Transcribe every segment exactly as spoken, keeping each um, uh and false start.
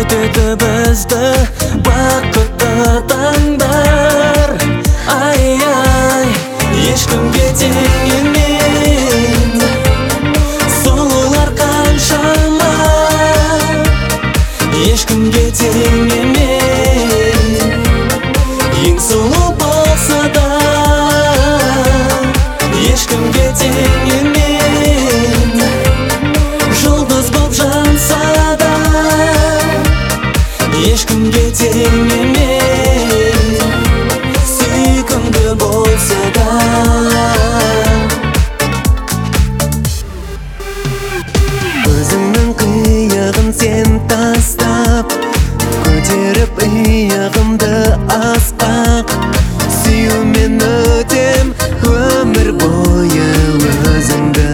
өтеді бізді бақытты таңдар. Ай-ай, ешкімге тең емен сұлулар қаншама, ешкімге тең емен ең сұлу болса да, ешкімге тең емен жұлдыз боп жанса да, ешкімге тең емен сүйкімді болса да. Өзіңнің қиығын сен тастап, көтеріп иығымды асқақ, сүюмен өтем өмір бойы өзіңді.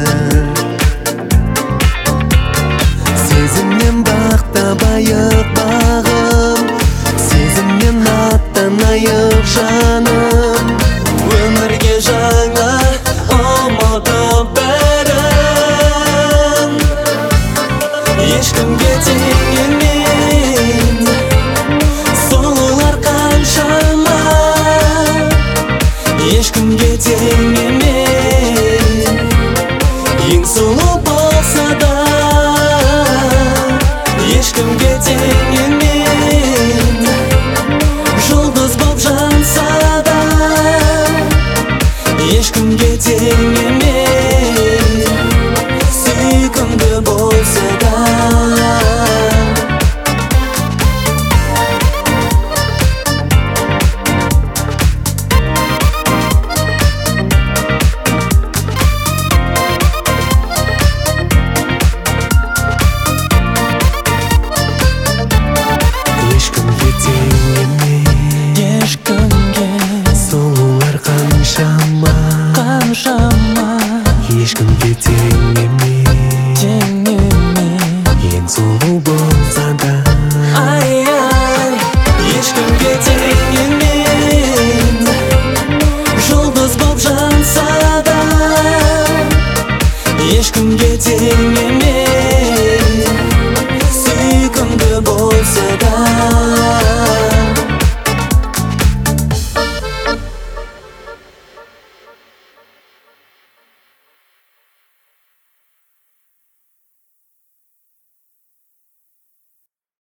Сезімнен бақта байық бағым, сезімнен аттанайық жаным, өмірге жаңа ұмытып бәрін. Ешкімге тең емен сұлулар қаншама, ешкімге тең емен ең сұлу болса да, ешкімге тең емен